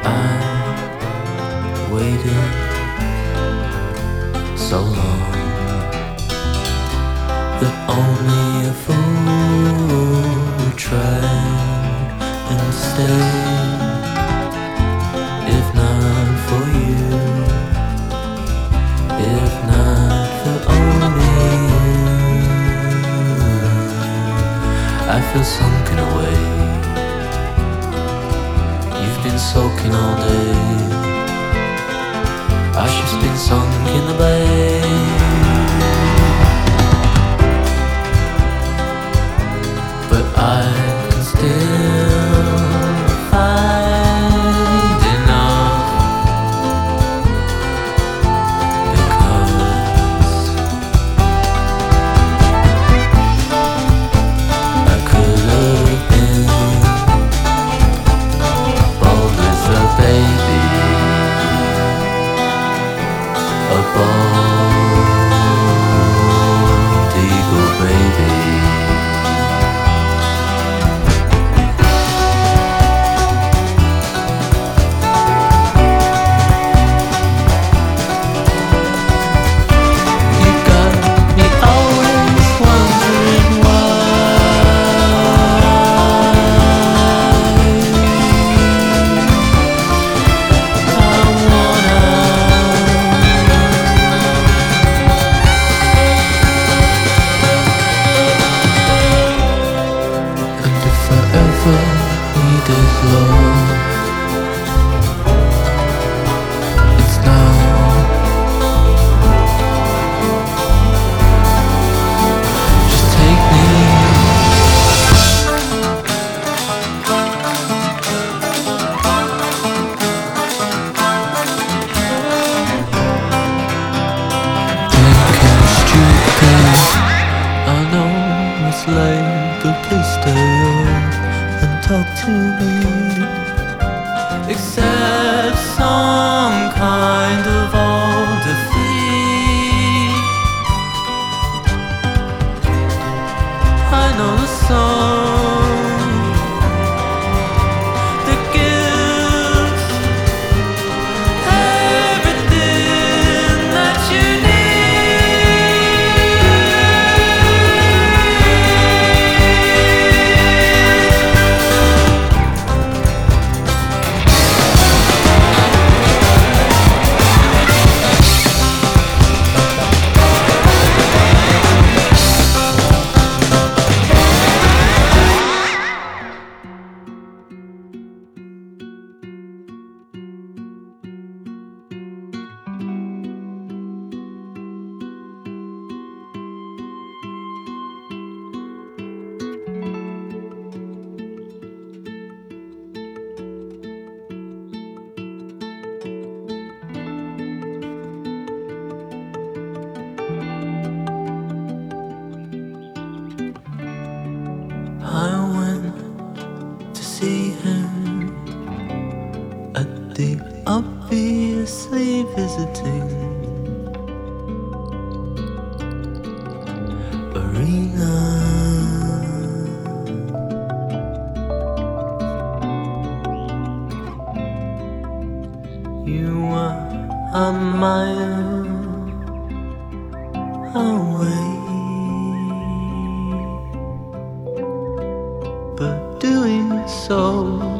I waited so long that only a fool would try and stay. If not for you, if not for only you, I feel sunken away. You've been soaking all day. I've just been sunk in the bay. But I can still find enough, because I could have been bold with a baby, a bald eagle baby. Late, but please stay up and talk to me. Accept some kind of old defeat. I know the song that gives everything that you need. I went to see him at the obviously visiting arena. You were a mile away, but doing so